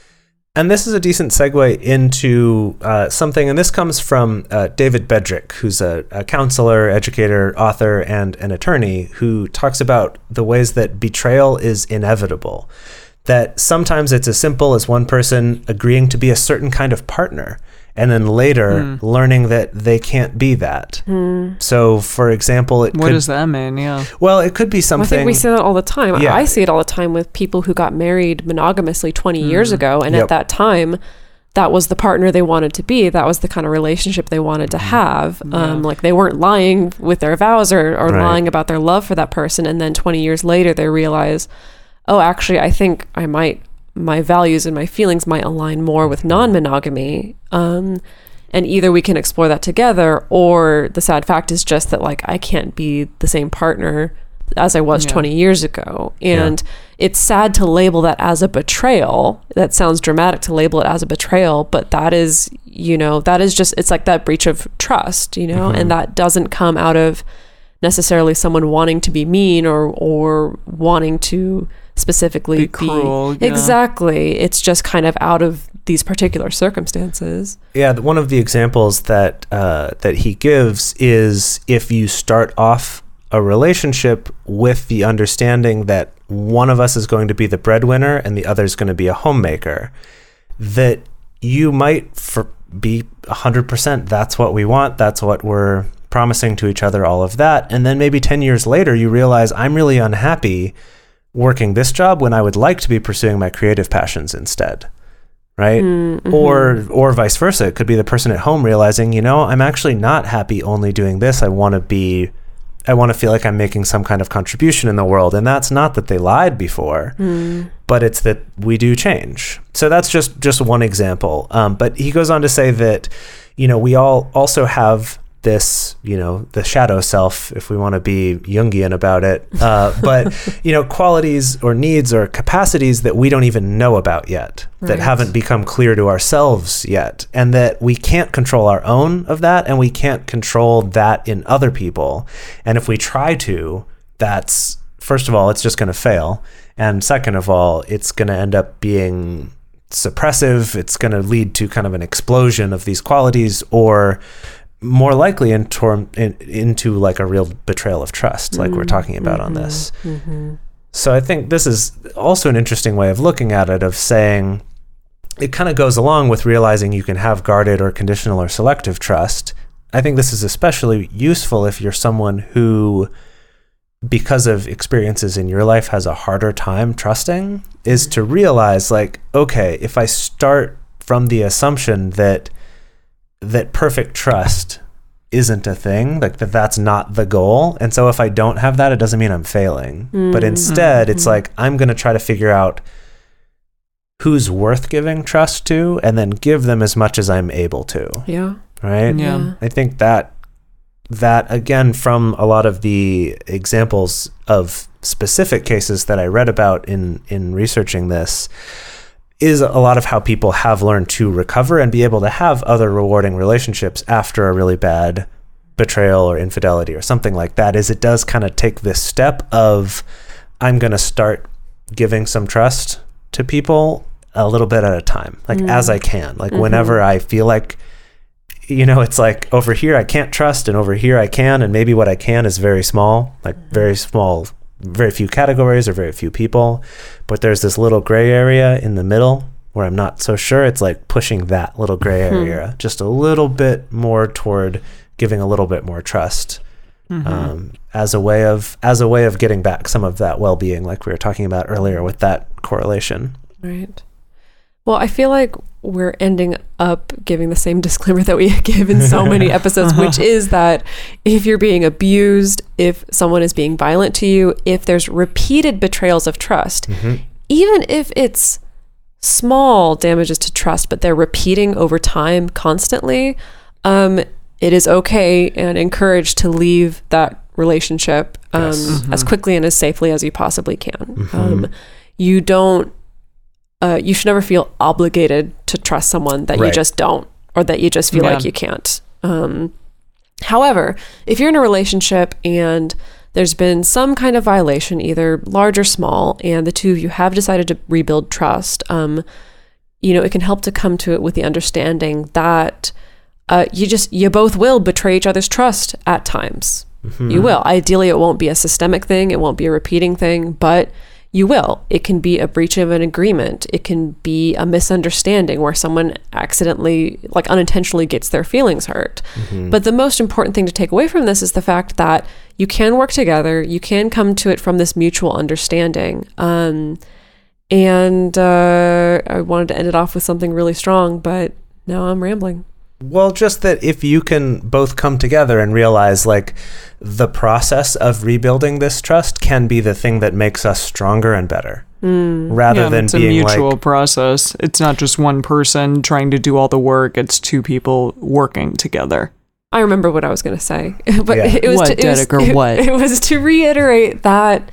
And this is a decent segue into uh, something, and this comes from uh, David Bedrick, who's a, a counselor, educator, author, and an attorney, who talks about the ways that betrayal is inevitable. That sometimes it's as simple as one person agreeing to be a certain kind of partner, and then later mm. learning that they can't be that. Mm. So, for example, it
what
could...
does that mean? Yeah.
Well, it could be something...
I think we see that all the time.
Yeah.
I see it all the time with people who got married monogamously twenty mm. years ago, and
yep.
at that time, that was the partner they wanted to be. That was the kind of relationship they wanted to have. Yeah. Um, like, they weren't lying with their vows or, or
right.
lying about their love for that person, and then twenty years later, they realize, oh, actually, I think I might... my values and my feelings might align more with non-monogamy. Um, and either we can explore that together, or the sad fact is just that, like, I can't be the same partner as I was yeah. twenty years ago. And yeah. it's sad to label that as a betrayal. That sounds dramatic to label it as a betrayal, but that is, you know, that is just, it's like that breach of trust, you know, mm-hmm. and that doesn't come out of necessarily someone wanting to be mean or, or wanting to specifically
be
be,
cruel.
Yeah. Exactly. It's just kind of out of these particular circumstances.
Yeah, one of the examples that uh, that he gives is if you start off a relationship with the understanding that one of us is going to be the breadwinner and the other is going to be a homemaker, that you might for, be one hundred percent that's what we want, that's what we're promising to each other, all of that. And then maybe ten years later, you realize I'm really unhappy working this job when I would like to be pursuing my creative passions instead, right? Mm-hmm. Or or vice versa. It could be the person at home realizing, you know, I'm actually not happy only doing this. I want to be, I want to feel like I'm making some kind of contribution in the world. And that's not that they lied before, mm. but it's that we do change. So that's just, just one example. Um, but he goes on to say that, you know, we all also have this, you know, the shadow self, if we want to be Jungian about it, uh, but, you know, qualities or needs or capacities that we don't even know about yet, right. that haven't become clear to ourselves yet, and that we can't control our own of that, and we can't control that in other people. And if we try to, that's, first of all, it's just going to fail. And second of all, it's going to end up being suppressive. It's going to lead to kind of an explosion of these qualities, or more likely in tor- in, into like a real betrayal of trust, like mm-hmm. we're talking about mm-hmm. on this. Mm-hmm. So I think this is also an interesting way of looking at it, of saying it kind of goes along with realizing you can have guarded or conditional or selective trust, I think this is especially useful if you're someone who, because of experiences in your life, has a harder time trusting, is to realize, like, okay, if I start from the assumption that that perfect trust isn't a thing, like that that's not the goal, and so if I don't have that, it doesn't mean I'm failing. Mm-hmm. But instead, it's like, I'm going to try to figure out who's worth giving trust to and then give them as much as I'm able to.
Yeah.
Right?
Yeah.
I think that that again, from a lot of the examples of specific cases that I read about in in researching this, is a lot of how people have learned to recover and be able to have other rewarding relationships after a really bad betrayal or infidelity or something like that. Is it does kind of take this step of, I'm going to start giving some trust to people a little bit at a time, like mm. as I can, like mm-hmm. whenever I feel like, you know, it's like over here I can't trust and over here I can, and maybe what I can is very small, like very small, very few categories or very few people, but there's this little gray area in the middle where I'm not so sure. It's like pushing that little gray area mm-hmm. just a little bit more toward giving a little bit more trust mm-hmm. um, as a way of as a way of getting back some of that well-being, like we were talking about earlier with that correlation.
Right. Well, I feel like we're ending up giving the same disclaimer that we give in so many episodes, which is that if you're being abused, if someone is being violent to you, if there's repeated betrayals of trust, mm-hmm. even if it's small damages to trust, but they're repeating over time constantly, um, it is okay and encouraged to leave that relationship um, yes. mm-hmm. as quickly and as safely as you possibly can. Mm-hmm. Um, you don't Uh, you should never feel obligated to trust someone that right. you just don't, or that you just feel yeah. like you can't. Um, however, if you're in a relationship and there's been some kind of violation, either large or small, and the two of you have decided to rebuild trust, um, you know, it can help to come to it with the understanding that uh, you just, you both will betray each other's trust at times. Mm-hmm. You will. Ideally, it won't be a systemic thing. It won't be a repeating thing, but you will. It can be a breach of an agreement. It can be a misunderstanding where someone accidentally, like unintentionally gets their feelings hurt. Mm-hmm. But the most important thing to take away from this is the fact that you can work together. You can come to it from this mutual understanding. Um, and uh, I wanted to end it off with something really strong, but now I'm rambling.
Well, just that if you can both come together and realize, like, the process of rebuilding this trust can be the thing that makes us stronger and better, mm. rather
yeah,
than
it's
being
a mutual
like,
process. It's not just one person trying to do all the work. It's two people working together.
I remember what I was going to say, but
yeah.
it was
what,
to, it
Dedeker,
was,
what?
It, it was to reiterate that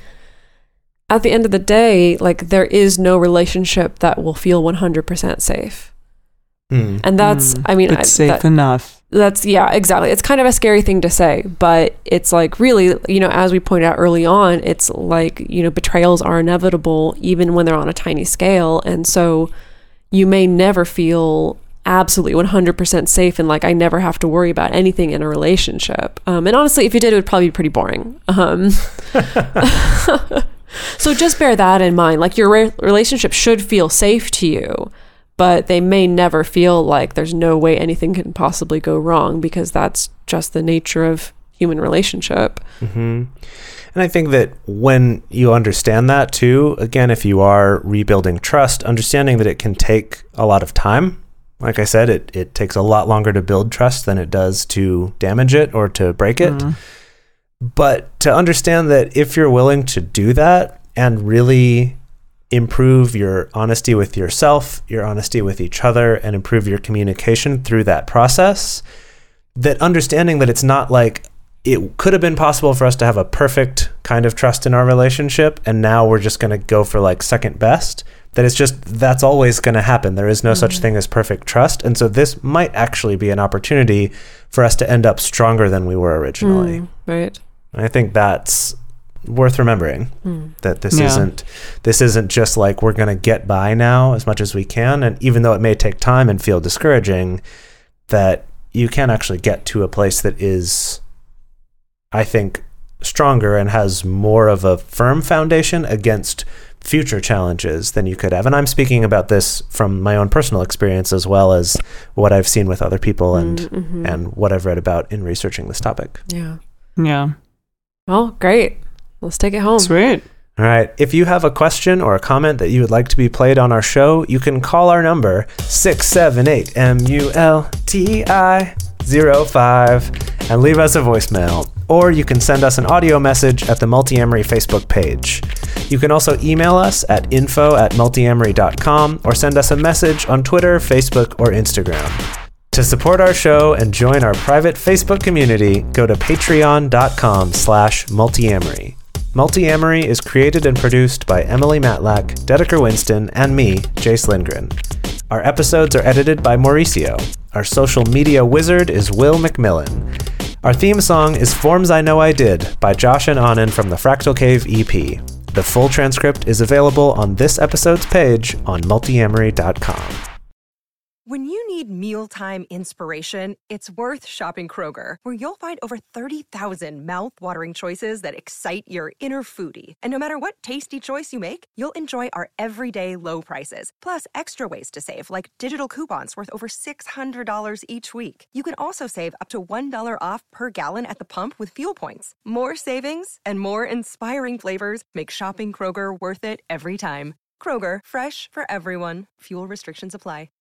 at the end of the day, like, there is no relationship that will feel one hundred percent safe. Mm. And that's, mm. I mean,
it's
I,
safe
that,
enough.
That's, yeah, exactly. It's kind of a scary thing to say, but it's like, really, you know, as we pointed out early on, it's like, you know, betrayals are inevitable even when they're on a tiny scale. And so you may never feel absolutely one hundred percent safe and like, I never have to worry about anything in a relationship. Um, and honestly, if you did, it would probably be pretty boring. Um, so just bear that in mind. Like, your re- relationship should feel safe to you, but they may never feel like there's no way anything can possibly go wrong, because that's just the nature of human relationship.
Mm-hmm. And I think that when you understand that too, again, if you are rebuilding trust, understanding that it can take a lot of time. Like I said, it, it takes a lot longer to build trust than it does to damage it or to break it. Mm-hmm. But to understand that if you're willing to do that and really improve your honesty with yourself, your honesty with each other, and improve your communication through that process, that understanding that it's not like it could have been possible for us to have a perfect kind of trust in our relationship, and now we're just going to go for like second best, that it's just, that's always going to happen. There is no mm-hmm. such thing as perfect trust. And so this might actually be an opportunity for us to end up stronger than we were originally.
Mm, right.
I think that's worth remembering, mm. that this yeah. isn't this isn't just like we're going to get by now as much as we can, and even though it may take time and feel discouraging, that you can actually get to a place that is, I think, stronger and has more of a firm foundation against future challenges than you could have. And I'm speaking about this from my own personal experience as well as what I've seen with other people and
Mm-hmm.
and what I've read about in researching this topic.
Yeah.
Yeah.
Well, great. Let's take it home.
Sweet.
All right. If you have a question or a comment that you would like to be played on our show, you can call our number six seven eight M U L T I zero five and leave us a voicemail. Or you can send us an audio message at the Multiamory Facebook page. You can also email us at info at multiamory dot com or send us a message on Twitter, Facebook, or Instagram. To support our show and join our private Facebook community, go to patreon.com slash multiamory. Multiamory is created and produced by Emily Matlack, Dedeker Winston, and me, Jace Lindgren. Our episodes are edited by Mauricio. Our social media wizard is Will McMillan. Our theme song is Forms I Know I Did by Josh and Anand from the Fractal Cave E P. The full transcript is available on this episode's page on multiamory dot com.
When you need mealtime inspiration, it's worth shopping Kroger, where you'll find over thirty thousand mouth-watering choices that excite your inner foodie. And no matter what tasty choice you make, you'll enjoy our everyday low prices, plus extra ways to save, like digital coupons worth over six hundred dollars each week. You can also save up to one dollar off per gallon at the pump with fuel points. More savings and more inspiring flavors make shopping Kroger worth it every time. Kroger, fresh for everyone. Fuel restrictions apply.